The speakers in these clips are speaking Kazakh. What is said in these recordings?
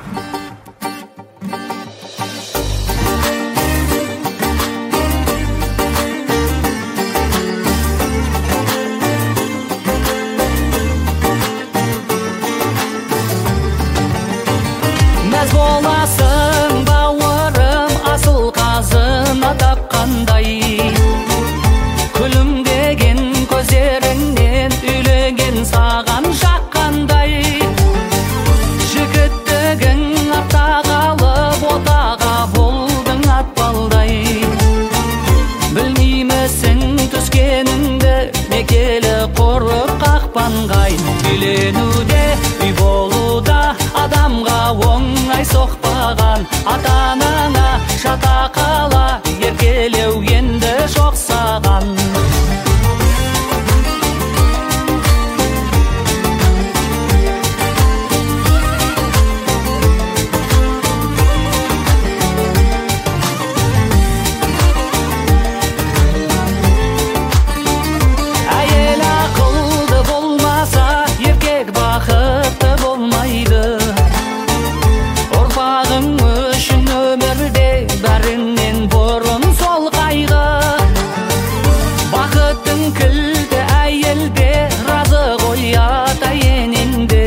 Мәз боласың бауырым, асыл қазына тапқандай, күлімдеген көздеріңнен үйленген саған жаққандай. Жігіттігің артта қалып отаға болдың атпалдай. Білмеймісің түскеніңді мекелі қорып қақпанғай. Үйленуде үй болуда адамға оңай соқпаған, ата-анаңа жата қала еркелеу енді жоқ саған. Әйел ақылды болмаса еркек бақытты болмайды. Ұрпағың үшін өмірде бәрінен бұрын сол қайғы. Бақыттың кілті әйелде, разы ғой ата енеңде.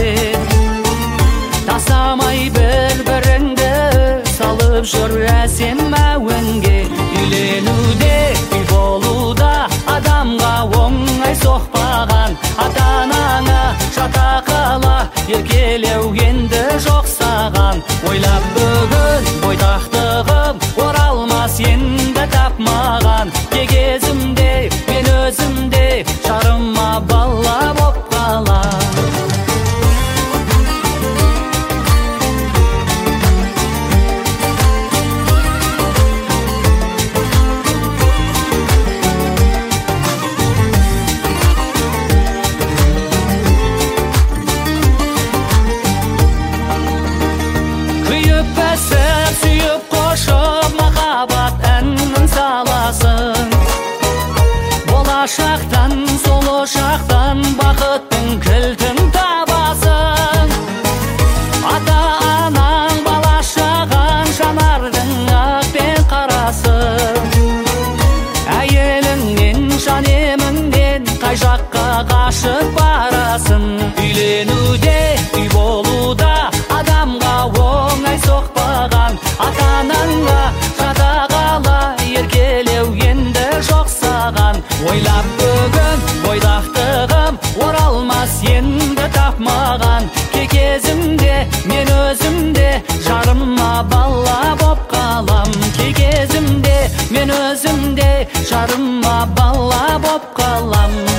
Тасамай бір-біріңді салып жүр әсем мәуінге. Үйленуде үй болуда адамға оңай соқпаған, ата-анаңа жата қала еркелеу енді жоқ саған. Ойлап бүгін бойдақтығым оралмас енді тапмаған. Кезімде мен өзімде жарыма бала боп қалам. Күйіп бәсіп, сүйіп қошып, махаббат әнін саласың. Болашақтан, сол ошақтан бақыттың кілтін табасың. Ата-анаң бала-шағаң жанардың ақ пен қарасы. Әйеліңнен, жан еміңнен қай жаққа қашып барасың. Үйленуде үй болуда адамға оңай соқпаған, ата-анаңа жата қала еркелеу енді жоқ саған. Ойлап бүгін бойдақтығым оралмас енді тапмаған. Кезімде мен өзімде жарыма бала боп қалам. Кезімде мен өзімде жарыма бала боп қалам.